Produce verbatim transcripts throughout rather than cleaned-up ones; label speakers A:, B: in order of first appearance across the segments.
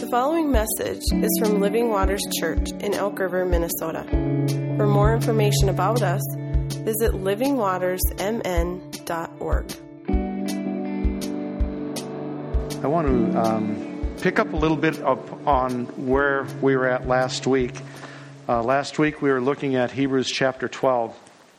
A: The following message is from Living Waters Church in Elk River, Minnesota. For more information about us, visit living waters m n dot org.
B: I want to um, pick up a little bit up on where we were at last week. Uh, last week we were looking at Hebrews chapter twelve.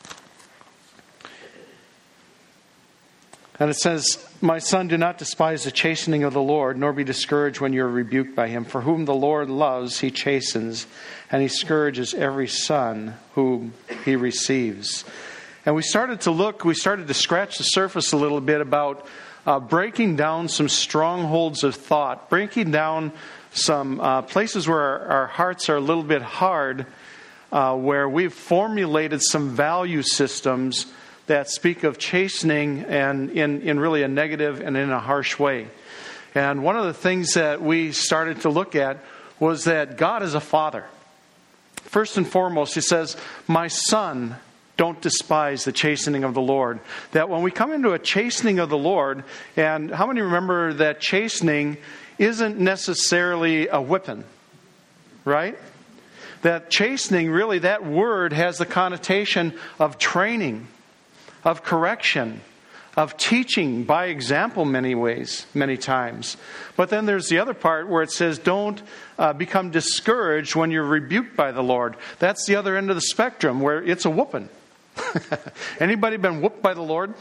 B: And it says, "My son, do not despise the chastening of the Lord, nor be discouraged when you are rebuked by him. For whom the Lord loves, he chastens, and he scourges every son whom he receives." And we started to look, we started to scratch the surface a little bit about uh, breaking down some strongholds of thought, breaking down some uh, places where our, our hearts are a little bit hard, uh, where we've formulated some value systems that speak of chastening and in, in really a negative and in a harsh way. And one of the things that we started to look at was that God is a father. First and foremost, he says, "My son, don't despise the chastening of the Lord." That when we come into a chastening of the Lord, and how many remember that chastening isn't necessarily a whipping, right? That chastening, really, that word has the connotation of training, of correction, of teaching by example many ways, many times. But then there's the other part where it says, don't uh, become discouraged when you're rebuked by the Lord. That's the other end of the spectrum where it's a whooping. Anybody been whooped by the Lord?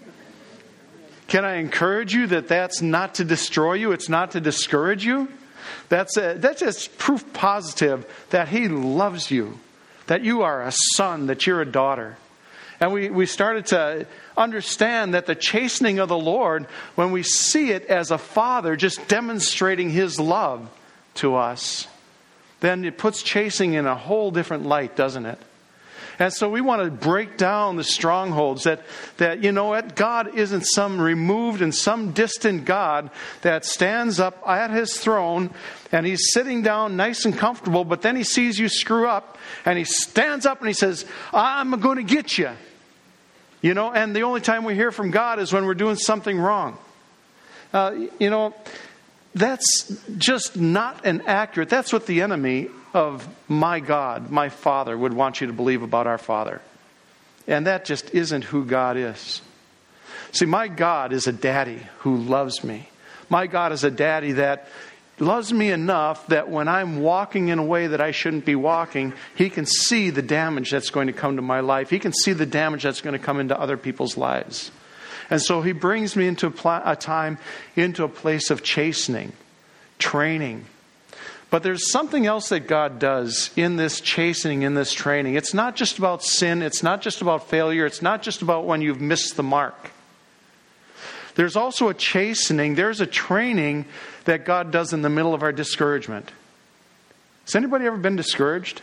B: Can I encourage you that that's not to destroy you? It's not to discourage you. That's a, that's just proof positive that He loves you, that you are a son, that you're a daughter. And we, we started to understand that the chastening of the Lord, when we see it as a father just demonstrating His love to us, then it puts chastening in a whole different light, doesn't it? And so we want to break down the strongholds that, that, you know what, God isn't some removed and some distant God that stands up at His throne and He's sitting down nice and comfortable, but then He sees you screw up and He stands up and He says, "I'm going to get you." You know, and the only time we hear from God is when we're doing something wrong. Uh, you know, that's just not an accurate, that's what the enemy of my God, my Father, would want you to believe about our Father. And that just isn't who God is. See, my God is a daddy who loves me. My God is a daddy that loves me enough that when I'm walking in a way that I shouldn't be walking, He can see the damage that's going to come to my life. He can see the damage that's going to come into other people's lives. And so He brings me into a, pl- a time, into a place of chastening, training. But there's something else that God does in this chastening, in this training. It's not just about sin. It's not just about failure. It's not just about when you've missed the mark. There's also a chastening. There's a training that God does in the middle of our discouragement. Has anybody ever been discouraged?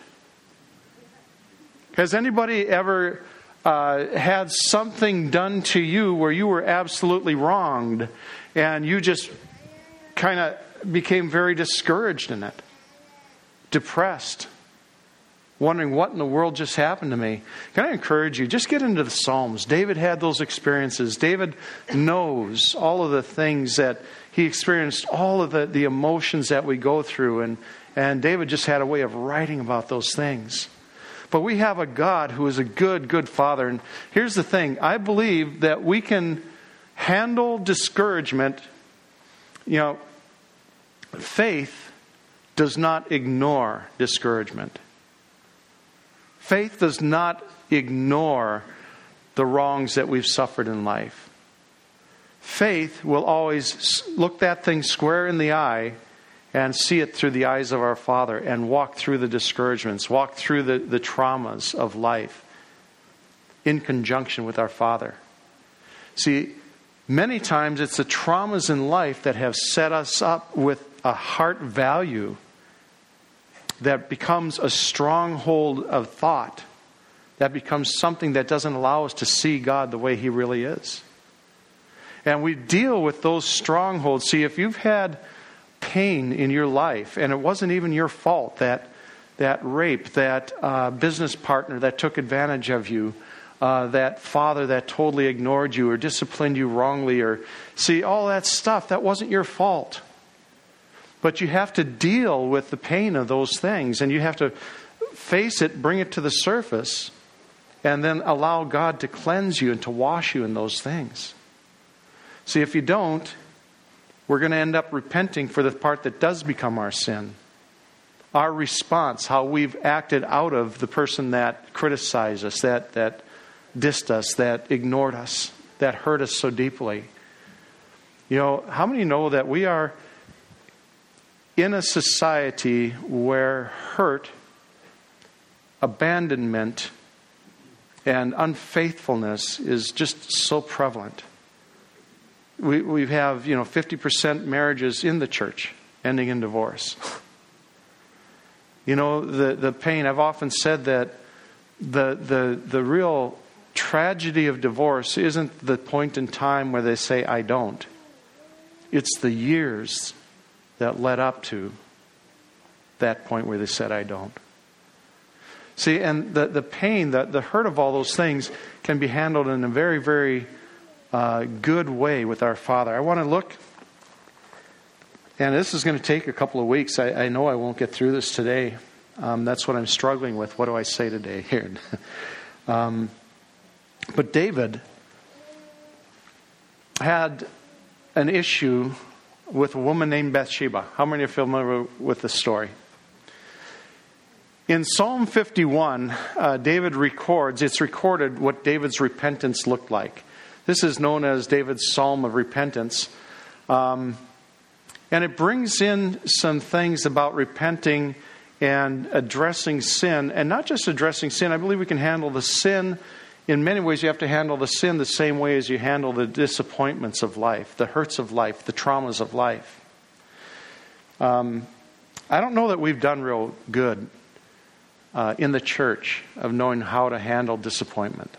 B: Has anybody ever uh, had something done to you where you were absolutely wronged and you just kind of became very discouraged in it, depressed, wondering what in the world just happened to me? Can I encourage you, just get into the Psalms. David had those experiences. David knows all of the things that he experienced, all of the, the emotions that we go through. And, and David just had a way of writing about those things. But we have a God who is a good, good Father. And here's the thing. I believe that we can handle discouragement. You know, faith does not ignore discouragement. Faith does not ignore the wrongs that we've suffered in life. Faith will always look that thing square in the eye and see it through the eyes of our Father and walk through the discouragements, walk through the, the traumas of life in conjunction with our Father. See, many times it's the traumas in life that have set us up with a heart value that becomes a stronghold of thought, that becomes something that doesn't allow us to see God the way He really is. And we deal with those strongholds. See, if you've had pain in your life, and it wasn't even your fault, that that rape, that uh, business partner that took advantage of you, uh, that father that totally ignored you or disciplined you wrongly, or see, all that stuff, that wasn't your fault. But you have to deal with the pain of those things, and you have to face it, bring it to the surface, and then allow God to cleanse you and to wash you in those things. See, if you don't, we're going to end up repenting for the part that does become our sin. Our response, how we've acted out of the person that criticized us, that, that dissed us, that ignored us, that hurt us so deeply. You know, how many know that we are in a society where hurt, abandonment, and unfaithfulness is just so prevalent? We we have, you know, fifty percent marriages in the church ending in divorce. You know, the, the pain, I've often said that the the the real tragedy of divorce isn't the point in time where they say, I don't. It's the years that led up to that point where they said, I don't. See, and the, the pain, the, the hurt of all those things can be handled in a very, very uh, good way with our Father. I want to look, and this is going to take a couple of weeks. I, I know I won't get through this today. Um, that's what I'm struggling with. What do I say today here? um, but David had an issue with a woman named Bathsheba. How many are familiar with the story? In Psalm fifty-one, uh, David records, it's recorded what David's repentance looked like. This is known as David's Psalm of Repentance. Um, and it brings in some things about repenting and addressing sin. And not just addressing sin. I believe we can handle the sin. In many ways, you have to handle the sin the same way as you handle the disappointments of life, the hurts of life, the traumas of life. Um, I don't know that we've done real good uh, in the church of knowing how to handle disappointment.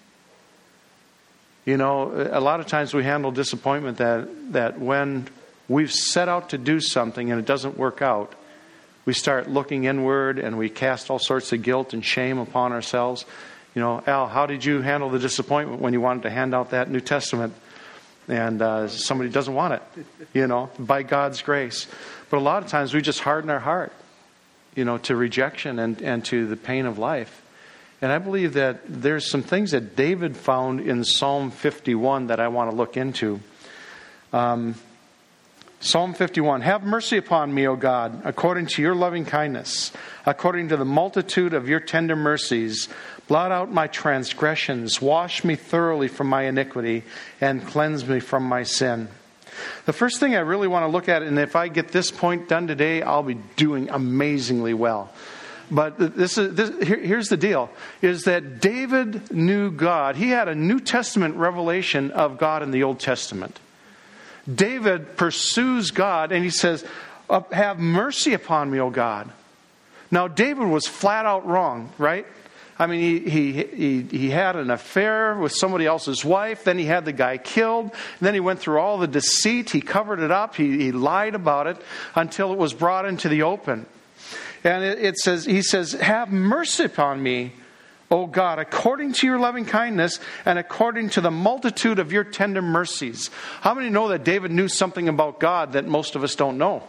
B: You know, a lot of times we handle disappointment that, that when we've set out to do something and it doesn't work out, we start looking inward and we cast all sorts of guilt and shame upon ourselves. You know, Al, how did you handle the disappointment when you wanted to hand out that New Testament and uh, somebody doesn't want it, you know, by God's grace? But a lot of times we just harden our heart, you know, to rejection and, and to the pain of life. And I believe that there's some things that David found in Psalm fifty-one that I want to look into. Um, Psalm fifty-one, have mercy upon me, O God, according to your loving kindness, according to the multitude of your tender mercies. Blot out my transgressions, wash me thoroughly from my iniquity, and cleanse me from my sin. The first thing I really want to look at, and if I get this point done today, I'll be doing amazingly well. But this is this, here, here's the deal, is that David knew God. He had a New Testament revelation of God in the Old Testament. David pursues God and he says, have mercy upon me, O God. Now, David was flat out wrong, right? I mean, he, he he he had an affair with somebody else's wife. Then he had the guy killed. And then he went through all the deceit. He covered it up. He, he lied about it until it was brought into the open. And it, it says, he says, have mercy upon me, O God, according to your loving kindness and according to the multitude of your tender mercies. How many know that David knew something about God that most of us don't know?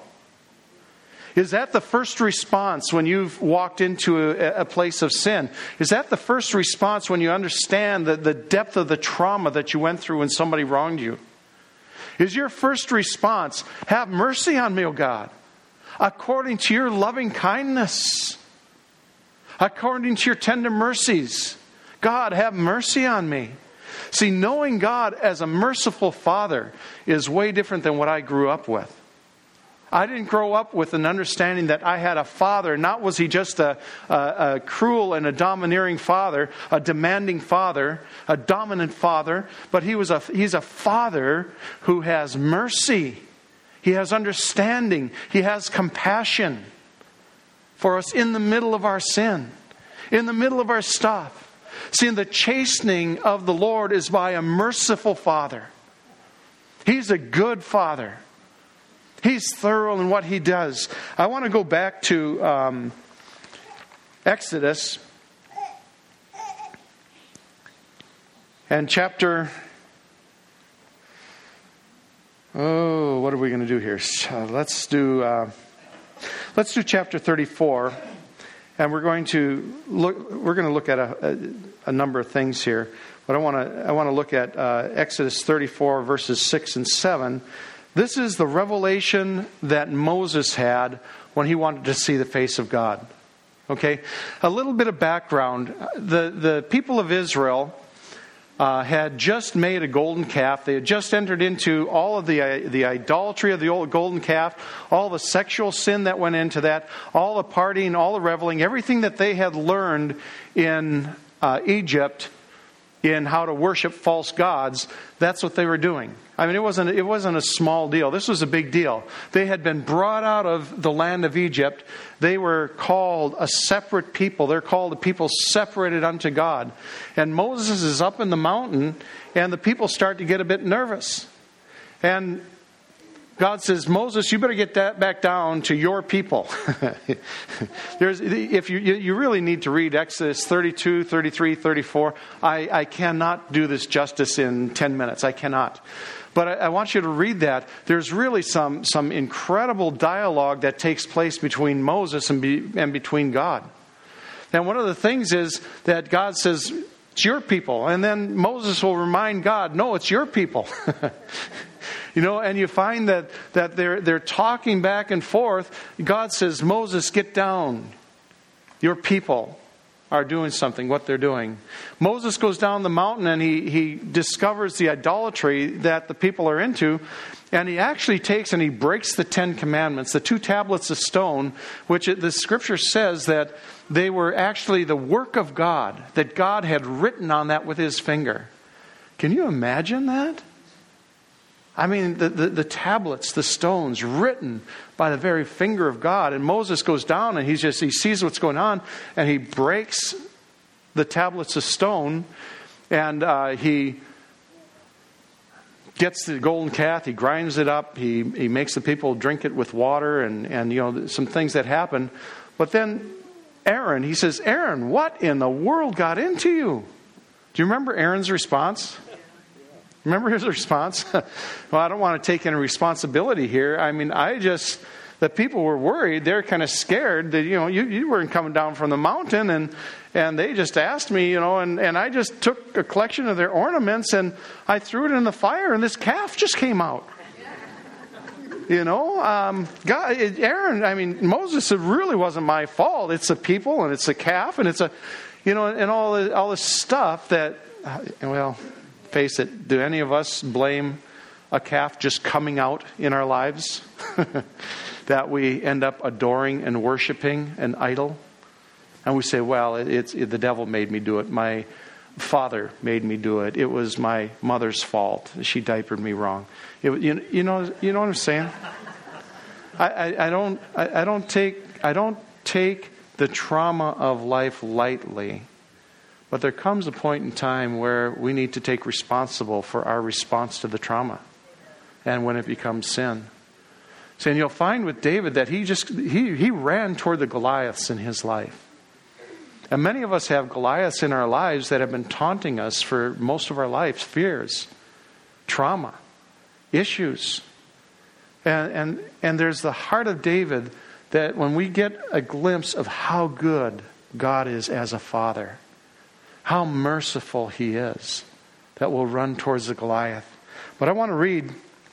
B: Is that the first response when you've walked into a, a place of sin? Is that the first response when you understand the, the depth of the trauma that you went through when somebody wronged you? Is your first response, have mercy on me, O God, according to your loving kindness, according to your tender mercies? God, have mercy on me. See, knowing God as a merciful Father is way different than what I grew up with. I didn't grow up with an understanding that I had a father. Not was he just a, a, a cruel and a domineering father, a demanding father, a dominant father, but he was a, he's a father who has mercy. He has understanding. He has compassion for us in the middle of our sin, in the middle of our stuff. See, the chastening of the Lord is by a merciful Father. He's a good Father. He's thorough in what He does. I want to go back to um, Exodus and chapter... Oh, what are we going to do here? Uh, let's do uh, let's do chapter thirty-four, and we're going to look. We're going to look at a, a, a number of things here, but I want to I want to look at uh, Exodus thirty-four verses six and seven. This is the revelation that Moses had when he wanted to see the face of God. Okay, a little bit of background: the the people of Israel Uh, had just made a golden calf. They had just entered into all of the uh, the idolatry of the old golden calf, all the sexual sin that went into that, all the partying, all the reveling, everything that they had learned in uh, Egypt in how to worship false gods. That's what they were doing. I mean, it wasn't it wasn't a small deal. This was a big deal. They had been brought out of the land of Egypt. They were called a separate people. They're called a people separated unto God. And Moses is up in the mountain, and the people start to get a bit nervous. And God says, Moses, you better get that back down to your people. There's, if you, you really need to read Exodus thirty-two, thirty-three, thirty-four. I, I cannot do this justice in ten minutes. I cannot. But I, I want you to read that. There's really some, some incredible dialogue that takes place between Moses and, be, and between God. And one of the things is that God says, it's your people. And then Moses will remind God, no, it's your people. You know, and you find that, that they're they're talking back and forth. God says, Moses, get down. Your people are doing something, what they're doing. Moses goes down the mountain and he, he discovers the idolatry that the people are into. And he actually takes and he breaks the Ten Commandments, the two tablets of stone, which it, the scripture says that they were actually the work of God, that God had written on that with his finger. Can you imagine that? I mean, the, the, the tablets, the stones, written by the very finger of God. And Moses goes down and he's just he sees what's going on, and he breaks the tablets of stone, and uh, he gets the golden calf, he grinds it up, he he makes the people drink it with water, and, and you know, some things that happen. But then Aaron, he says, Aaron, what in the world got into you? Do you remember Aaron's response? Remember his response? Well, I don't want to take any responsibility here. I mean, I just, the people were worried. They're kind of scared that, you know, you, you weren't coming down from the mountain, and and they just asked me, you know, and, and I just took a collection of their ornaments and I threw it in the fire, and this calf just came out. You know, um, God, Aaron, I mean, Moses, it really wasn't my fault. It's the people, and it's a calf, and it's a, you know, and all the, all this stuff that, well, face it, do any of us blame a calf just coming out in our lives? That we end up adoring and worshiping an idol? And we say, well, it, it's it, the devil made me do it. My father made me do it. It was my mother's fault. She diapered me wrong. It, you, you know, you know what I'm saying? I, I, I don't. I, I don't take. I don't take the trauma of life lightly. But there comes a point in time where we need to take responsible for our response to the trauma, and when it becomes sin. So, and you'll find with David that he just he he ran toward the Goliaths in his life. And many of us have Goliaths in our lives that have been taunting us for most of our lives: fears, trauma, issues. And and and there's the heart of David that when we get a glimpse of how good God is as a father, how merciful he is, that will run towards the Goliath. But I want to read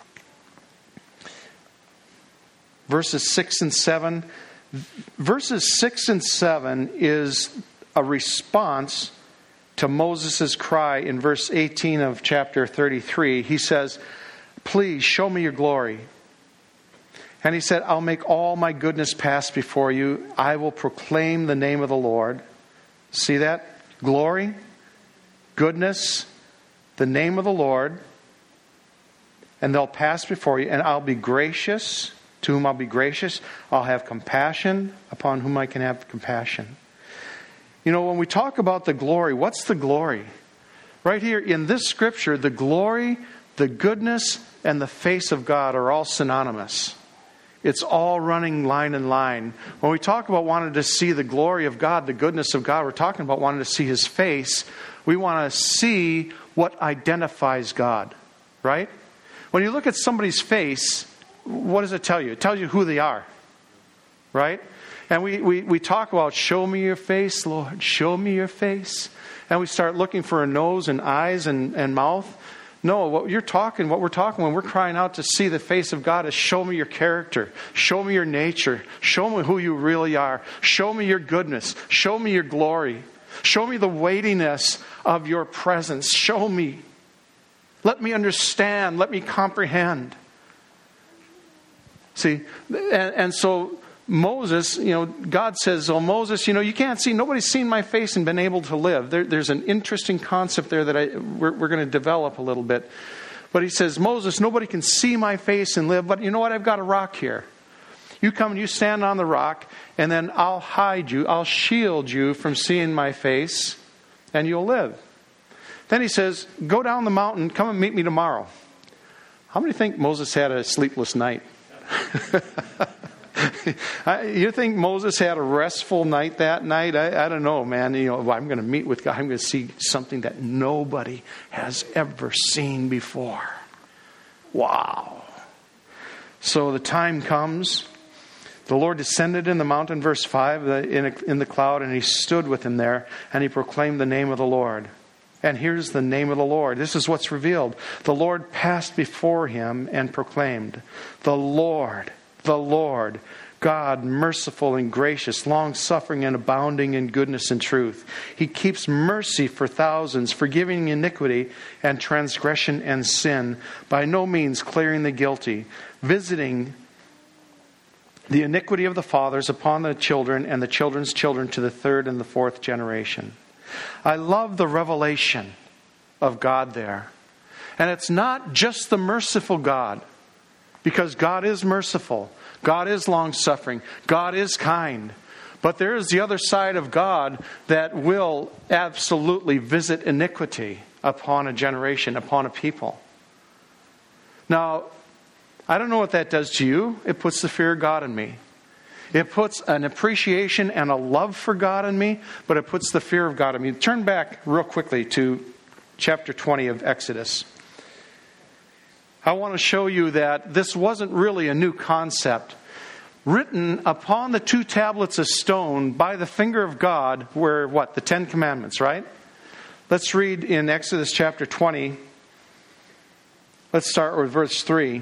B: verses six and seven. Verses six and seven is a response to Moses' cry in verse eighteen of chapter thirty-three. He says, please show me your glory. And he said, I'll make all my goodness pass before you. I will proclaim the name of the Lord. See that? Glory, goodness, the name of the Lord, and they'll pass before you, and I'll be gracious to whom I'll be gracious. I'll have compassion upon whom I can have compassion. You know, when we talk about the glory, what's the glory? Right here in this scripture, the glory, the goodness, and the face of God are all synonymous. It's all running line in line. When we talk about wanting to see the glory of God, the goodness of God, we're talking about wanting to see his face. We want to see what identifies God, right? When you look at somebody's face, what does it tell you? It tells you who they are, right? And we, we, we talk about, show me your face, Lord, show me your face. And we start looking for a nose and eyes and, and mouth. No, what you're talking, what we're talking when we're crying out to see the face of God is show me your character. Show me your nature. Show me who you really are. Show me your goodness. Show me your glory. Show me the weightiness of your presence. Show me. Let me understand. Let me comprehend. See, and, and so Moses, you know, God says, oh, Moses, you know, you can't see, nobody's seen my face and been able to live. There, there's an interesting concept there that I we're, we're going to develop a little bit. But he says, Moses, nobody can see my face and live, but you know what? I've got a rock here. You come and you stand on the rock, and then I'll hide you, I'll shield you from seeing my face, and you'll live. Then he says, go down the mountain, come and meet me tomorrow. How many think Moses had a sleepless night? You think Moses had a restful night that night? I, I don't know, man. You know, I'm going to meet with God. I'm going to see something that nobody has ever seen before. Wow. So the time comes. The Lord descended in the mountain, verse five, in, a, in the cloud, and he stood with him there, and he proclaimed the name of the Lord. And here's the name of the Lord. This is what's revealed. The Lord passed before him and proclaimed, the Lord, the Lord, God, merciful and gracious, long-suffering and abounding in goodness and truth. He keeps mercy for thousands, forgiving iniquity and transgression and sin, by no means clearing the guilty, visiting the iniquity of the fathers upon the children and the children's children to the third and the fourth generation. I love the revelation of God there. And it's not just the merciful God, because God is merciful. God is long-suffering. God is kind. But there is the other side of God that will absolutely visit iniquity upon a generation, upon a people. Now, I don't know what that does to you. It puts the fear of God in me. It puts an appreciation and a love for God in me, but it puts the fear of God in me. Turn back real quickly to chapter twenty of Exodus. I want to show you that this wasn't really a new concept. Written upon the two tablets of stone by the finger of God were what? The Ten Commandments, right? Let's read in Exodus chapter twenty. Let's start with verse three.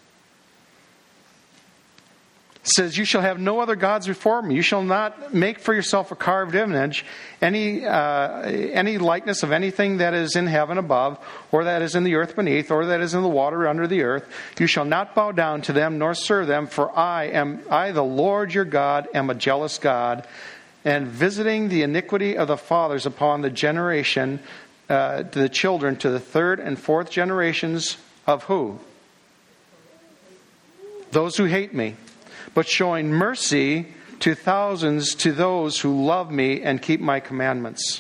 B: It says, you shall have no other gods before me. You shall not make for yourself a carved image, any uh, any likeness of anything that is in heaven above, or that is in the earth beneath, or that is in the water under the earth. You shall not bow down to them, nor serve them, for I am I, the Lord your God, am a jealous God, and visiting the iniquity of the fathers upon the generation, uh, to the children, to the third and fourth generations of who? Those who hate me. But showing mercy to thousands, to those who love me and keep my commandments.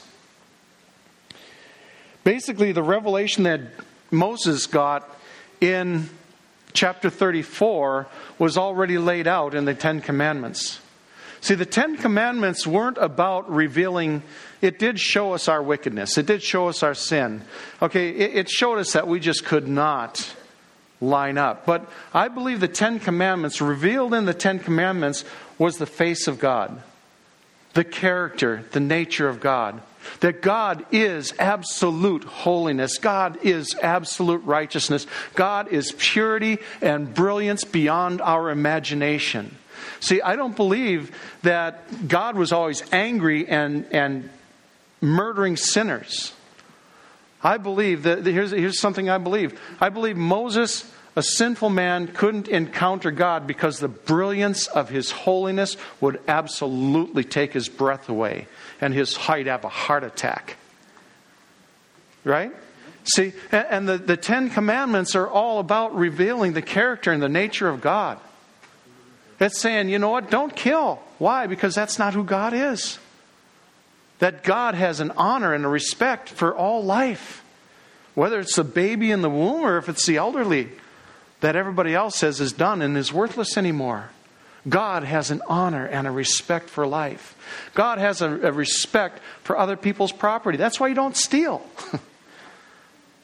B: Basically, the revelation that Moses got in chapter thirty-four was already laid out in the Ten Commandments. See, the Ten Commandments weren't about revealing, it did show us our wickedness. It did show us our sin. Okay, it, it showed us that we just could not line up. But I believe the Ten Commandments, revealed in the Ten Commandments, was the face of God. The character, the nature of God. That God is absolute holiness. God is absolute righteousness. God is purity and brilliance beyond our imagination. See, I don't believe that God was always angry and, and murdering sinners. I believe that, here's, here's something I believe. I believe Moses, a sinful man, couldn't encounter God because the brilliance of his holiness would absolutely take his breath away and his he'd have a heart attack. Right? See, and the, the Ten Commandments are all about revealing the character and the nature of God. It's saying, you know what, don't kill. Why? Because that's not who God is. That God has an honor and a respect for all life. Whether it's the baby in the womb or if it's the elderly that everybody else says is done and is worthless anymore. God has an honor and a respect for life. God has a, a respect for other people's property. That's why you don't steal.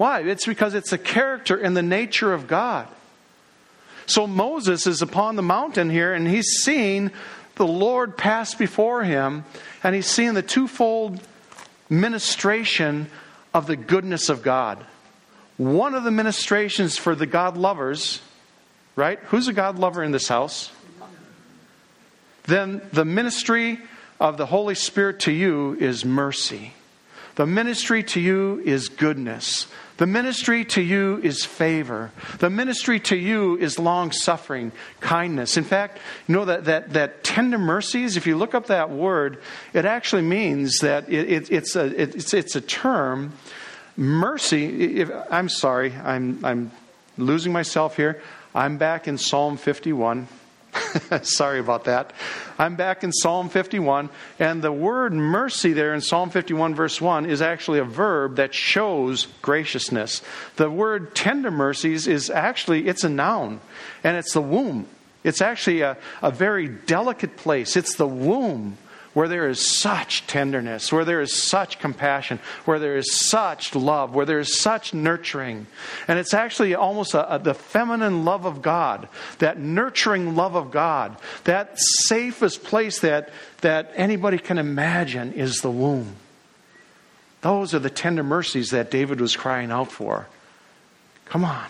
B: Why? It's because it's a character and the nature of God. So Moses is upon the mountain here, and he's seeing the Lord pass before him, and he's seeing the twofold ministration of the goodness of God. One of the ministrations for the God lovers, right? Who's a God lover in this house? Then the ministry of the Holy Spirit to you is mercy. The ministry to you is goodness. The ministry to you is favor. The ministry to you is long-suffering, kindness. In fact, you know that, that, that tender mercies, if you look up that word, it actually means that it, it, it's, a, it, it's, it's a term. Mercy, if, I'm sorry, I'm, I'm losing myself here. I'm back in Psalm fifty-one. Sorry about that. I'm back in Psalm fifty-one, and the word mercy there in Psalm fifty-one verse one is actually a verb that shows graciousness. The word tender mercies is actually, it's a noun, and it's the womb. It's actually a, a very delicate place. It's the womb where there is such tenderness, where there is such compassion, where there is such love, where there is such nurturing. And it's actually almost a, a, the feminine love of God, that nurturing love of God, that safest place that, that anybody can imagine is the womb. Those are the tender mercies that David was crying out for. Come on.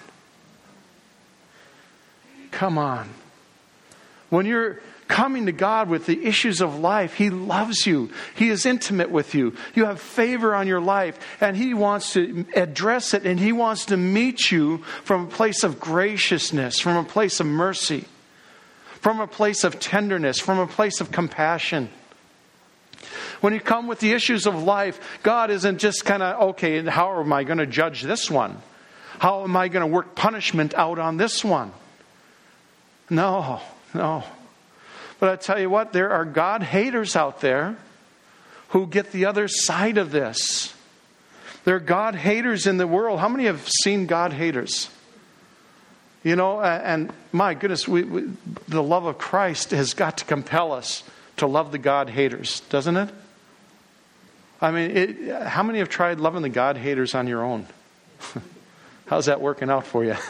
B: Come on. When you're coming to God with the issues of life, He loves you. He is intimate with you. You have favor on your life, and He wants to address it, and He wants to meet you from a place of graciousness, from a place of mercy, from a place of tenderness, from a place of compassion. When you come with the issues of life, God isn't just kind of, okay, how am I going to judge this one? How am I going to work punishment out on this one? No, no. But I tell you what, there are God haters out there who get the other side of this. There are God haters in the world. How many have seen God haters? You know, and my goodness, we, we, the love of Christ has got to compel us to love the God haters, doesn't it? I mean, it, how many have tried loving the God haters on your own? How's that working out for you?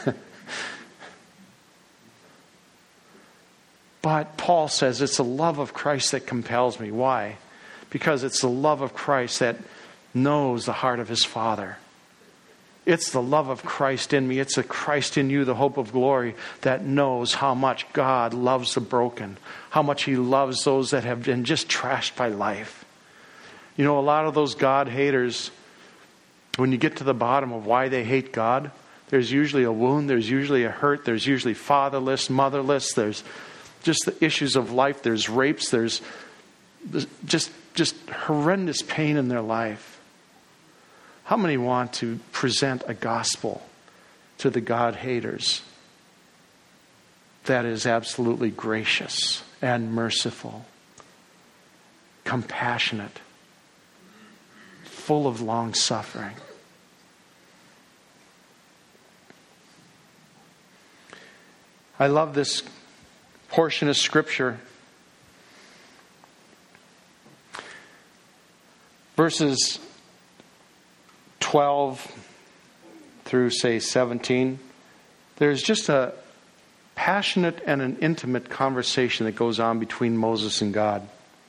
B: But Paul says it's the love of Christ that compels me. Why? Because it's the love of Christ that knows the heart of His Father. It's the love of Christ in me. It's the Christ in you, the hope of glory, that knows how much God loves the broken. How much He loves those that have been just trashed by life. You know, a lot of those God haters, when you get to the bottom of why they hate God, there's usually a wound, there's usually a hurt, there's usually fatherless, motherless, there's just the issues of life. There's rapes. There's just just horrendous pain in their life. How many want to present a gospel to the God haters that is absolutely gracious and merciful, compassionate, full of long suffering? I love this portion of Scripture. Verses twelve through, say, seventeen. There's just a passionate and an intimate conversation that goes on between Moses and God.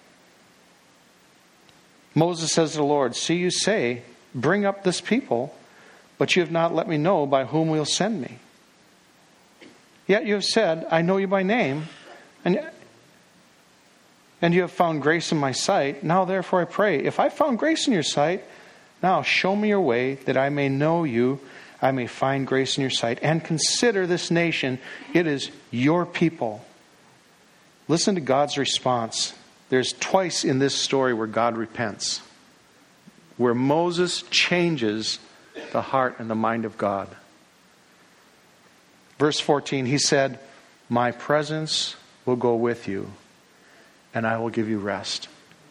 B: Moses says to the Lord, "See, you say, bring up this people, but you have not let me know by whom will send me. Yet you have said, I know you by name, and, and you have found grace in my sight. Now therefore I pray, if I found grace in your sight, now show me your way, that I may know you, I may find grace in your sight. And consider this nation, it is your people." Listen to God's response. There's twice in this story where God repents, where Moses changes the heart and the mind of God. Verse fourteen, he said, "My presence will go with you, and I will give you rest."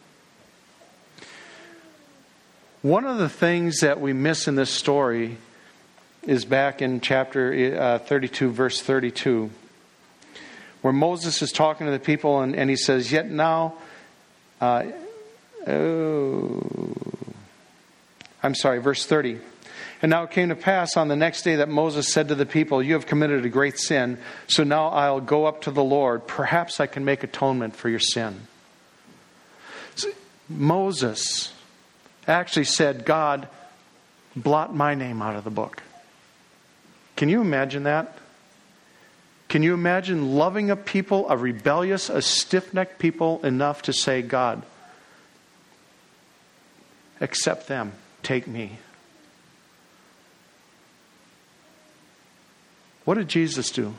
B: One of the things that we miss in this story is back in chapter uh, thirty-two, verse thirty-two, where Moses is talking to the people, and, and he says, "Yet now, uh, oh, I'm sorry, verse thirty. And now it came to pass on the next day that Moses said to the people, you have committed a great sin, so now I'll go up to the Lord. Perhaps I can make atonement for your sin. So Moses actually said, God, blot my name out of the book. Can you imagine that? Can you imagine loving a people, a rebellious, a stiff-necked people enough to say, God, accept them, take me. What did Jesus do?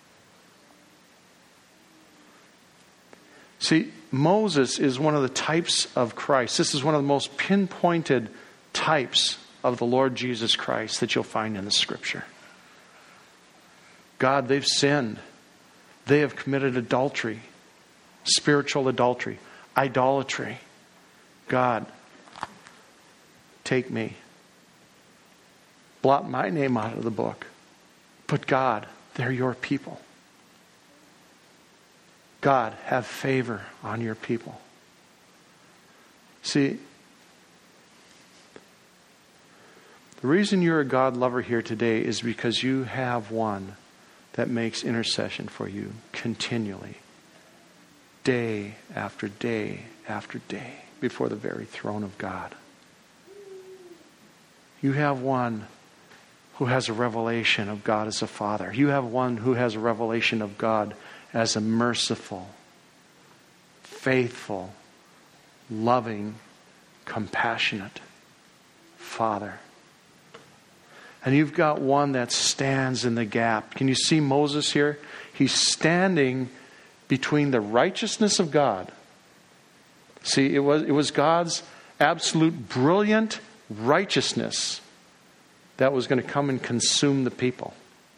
B: See, Moses is one of the types of Christ. This is one of the most pinpointed types of the Lord Jesus Christ that you'll find in the Scripture. God, they've sinned. They have committed adultery, spiritual adultery, idolatry. God, take me. Blot my name out of the book. But God, they're your people. God, have favor on your people. See, the reason you're a God lover here today is because you have one that makes intercession for you continually, day after day after day, before the very throne of God. You have one who has a revelation of God as a Father. You have one who has a revelation of God as a merciful, faithful, loving, compassionate Father. And you've got one that stands in the gap. Can you see Moses here? He's standing between the righteousness of God. See, it was, it was God's absolute brilliant righteousness that was going to come and consume the people.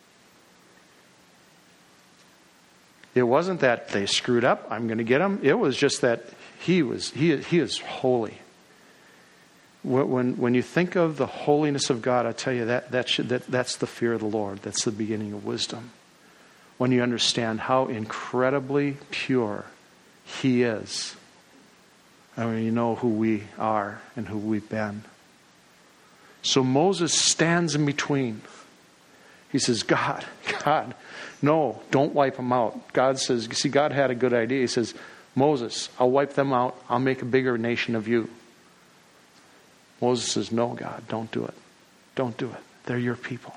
B: It wasn't that they screwed up, I'm going to get them. It was just that he was he he is holy. When when you think of the holiness of God, I tell you that that should, that that's the fear of the Lord. That's the beginning of wisdom. When you understand how incredibly pure He is, I mean, you know who we are and who we've been. So Moses stands in between. He says, God, God, no, don't wipe them out. God says, see, God had a good idea. He says, Moses, I'll wipe them out. I'll make a bigger nation of you. Moses says, no, God, don't do it. Don't do it. They're your people.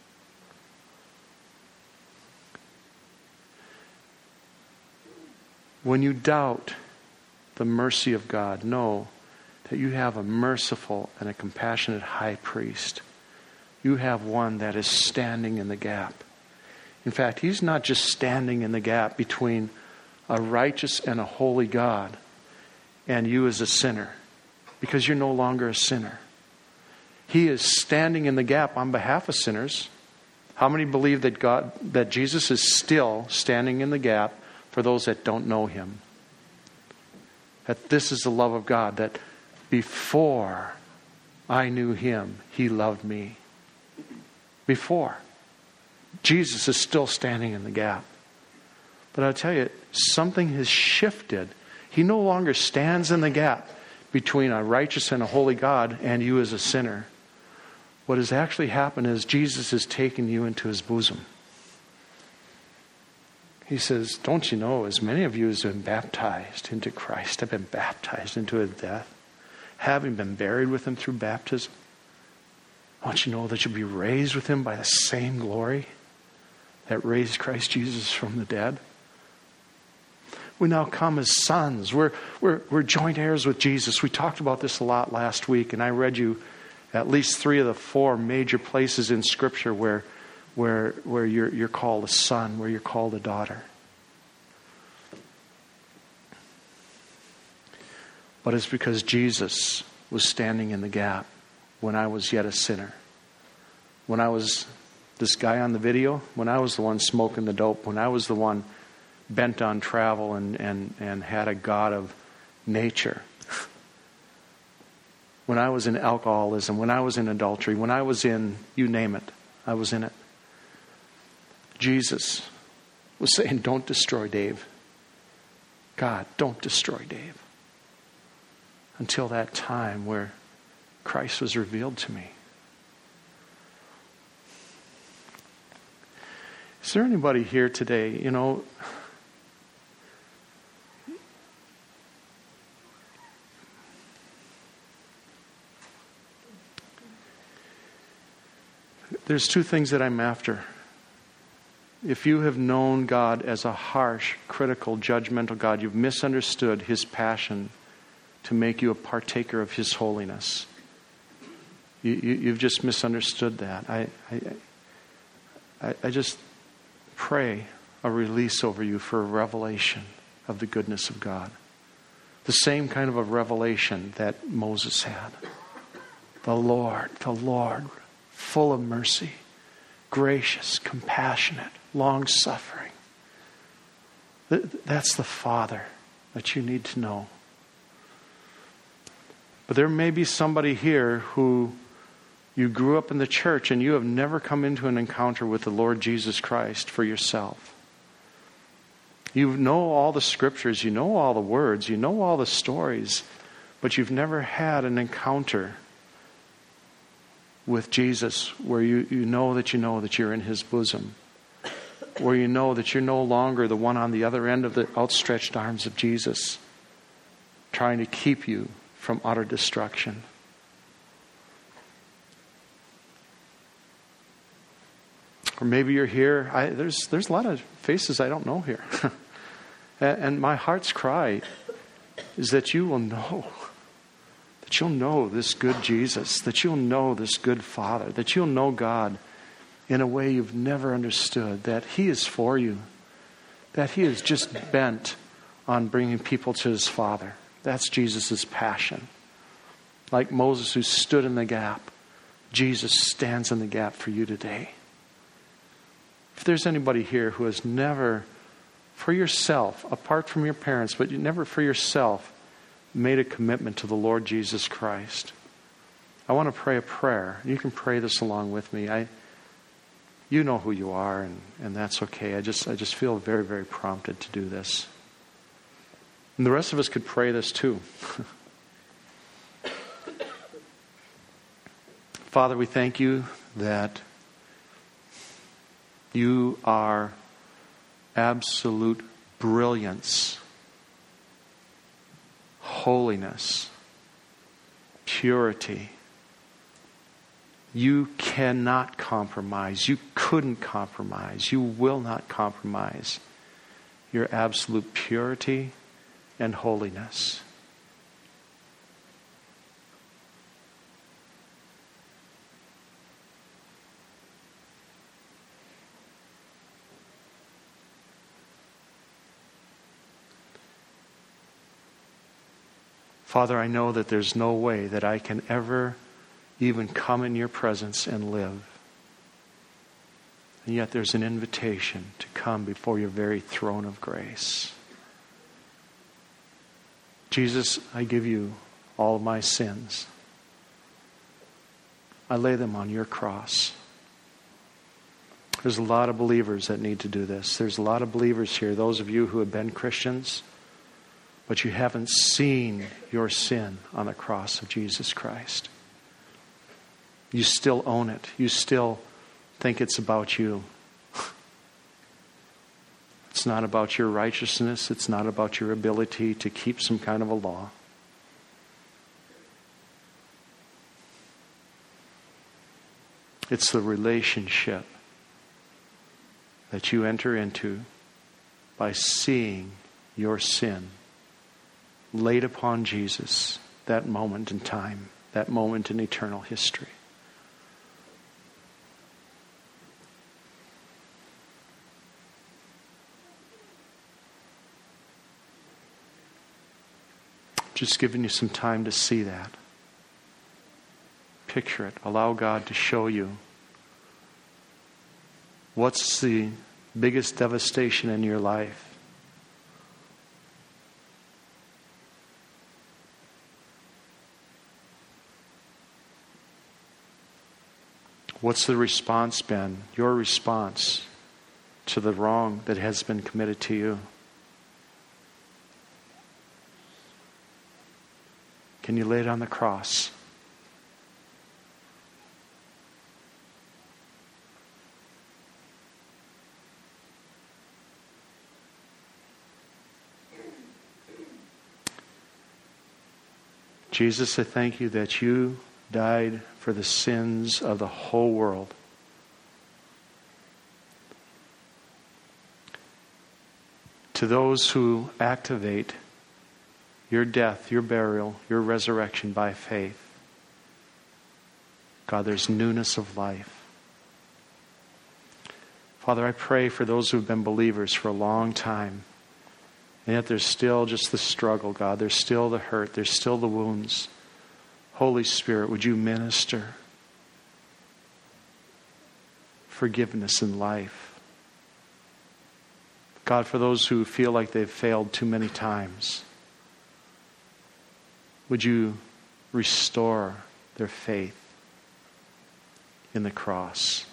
B: When you doubt the mercy of God, know that you have a merciful and a compassionate high priest. You have one that is standing in the gap. In fact, he's not just standing in the gap between a righteous and a holy God and you as a sinner, because you're no longer a sinner. He is standing in the gap on behalf of sinners. How many believe that God, that Jesus is still standing in the gap for those that don't know Him? That this is the love of God, that before I knew Him, He loved me. Before. Jesus is still standing in the gap. But I'll tell you, something has shifted. He no longer stands in the gap between a righteous and a holy God and you as a sinner. What has actually happened is Jesus has taken you into His bosom. He says, don't you know, as many of you as have been baptized into Christ have been baptized into His death, having been buried with Him through baptism. Don't you know that you'll be raised with Him by the same glory that raised Christ Jesus from the dead? We now come as sons. We're, we're, we're joint heirs with Jesus. We talked about this a lot last week, and I read you at least three of the four major places in Scripture where, where, where you're, you're called a son, where you're called a daughter. But it's because Jesus was standing in the gap when I was yet a sinner. When I was this guy on the video, when I was the one smoking the dope, when I was the one bent on travel and, and, and had a God of nature. When I was in alcoholism, when I was in adultery, when I was in, you name it, I was in it. Jesus was saying, don't destroy Dave. God, don't destroy Dave. Until that time where Christ was revealed to me. Is there anybody here today, you know, there's two things that I'm after. If you have known God as a harsh, critical, judgmental God, you've misunderstood His passion to make you a partaker of His holiness. You, you, you've just misunderstood that. I, I, I just pray a release over you for a revelation of the goodness of God. The same kind of a revelation that Moses had. The Lord, the Lord, full of mercy, gracious, compassionate, long-suffering. That's the Father that you need to know. But there may be somebody here who you grew up in the church and you have never come into an encounter with the Lord Jesus Christ for yourself. You know all the scriptures, you know all the words, you know all the stories, but you've never had an encounter with Jesus where you, you know that you know that you're in His bosom, where you know that you're no longer the one on the other end of the outstretched arms of Jesus trying to keep you from utter destruction. Or maybe you're here, I, there's there's a lot of faces I don't know here. and, and my heart's cry is that you will know, that you'll know this good Jesus, that you'll know this good Father, that you'll know God in a way you've never understood, that He is for you, that He is just bent on bringing people to His Father. That's Jesus' passion. Like Moses who stood in the gap, Jesus stands in the gap for you today. If there's anybody here who has never, for yourself, apart from your parents, but you never for yourself, made a commitment to the Lord Jesus Christ, I want to pray a prayer. You can pray this along with me. I, you know who you are, and, and that's okay. I just, I just feel very, very prompted to do this. And the rest of us could pray this too. Father, we thank you that you are absolute brilliance, holiness, purity. You cannot compromise. You couldn't compromise. You will not compromise your absolute purity and holiness. Father, I know that there's no way that I can ever even come in your presence and live. And yet there's an invitation to come before your very throne of grace. Jesus, I give you all of my sins. I lay them on your cross. There's a lot of believers that need to do this. There's a lot of believers here, those of you who have been Christians, but you haven't seen your sin on the cross of Jesus Christ. You still own it. You still think it's about you. It's not about your righteousness. It's not about your ability to keep some kind of a law. It's the relationship that you enter into by seeing your sin laid upon Jesus, that moment in time, that moment in eternal history. Just giving you some time to see that. Picture it. Allow God to show you what's the biggest devastation in your life. What's the response been, your response to the wrong that has been committed to you? Can you lay it on the cross? Jesus, I thank you that you died for the sins of the whole world. To those who activate your death, your burial, your resurrection by faith, God, there's newness of life. Father, I pray for those who have been believers for a long time, and yet there's still just the struggle, God. There's still the hurt. There's still the wounds. Holy Spirit, would you minister forgiveness in life? God, for those who feel like they've failed too many times, would you restore their faith in the cross?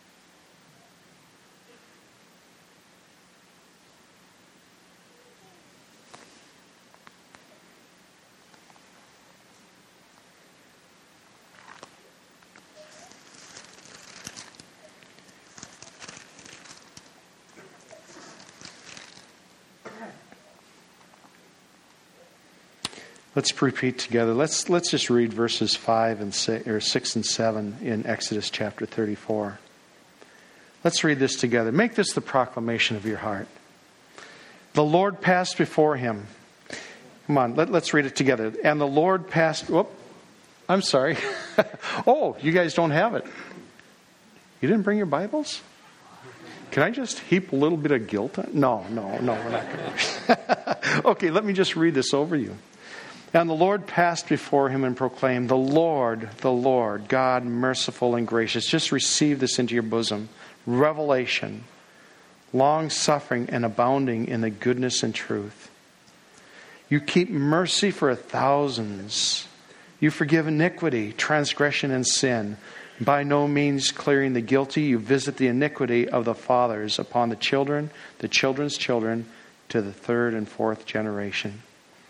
B: Let's repeat together. Let's let's just read verses five and six, or six and seven in Exodus chapter thirty-four. Let's read this together. Make this the proclamation of your heart. The Lord passed before him. Come on, let, let's read it together. And the Lord passed. Whoop, I'm sorry. Oh, you guys don't have it. You didn't bring your Bibles? Can I just heap a little bit of guilt on? No, no, no, we're not going to. Okay, let me just read this over you. And the Lord passed before him and proclaimed, the Lord, the Lord, God merciful and gracious. Just receive this into your bosom. Revelation, long-suffering and abounding in the goodness and truth. You keep mercy for thousands. You forgive iniquity, transgression, and sin. By no means clearing the guilty, you visit the iniquity of the fathers upon the children, the children's children, to the third and fourth generation.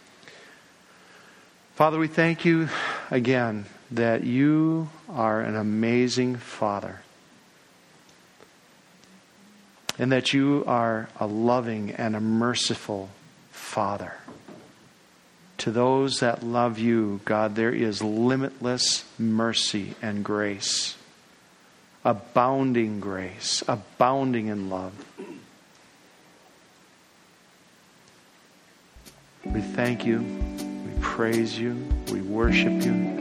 B: Father, we thank you again that you are an amazing Father, and that you are a loving and a merciful Father. To those that love you, God, there is limitless mercy and grace, abounding grace, abounding in love. We thank you. Praise you, we worship you,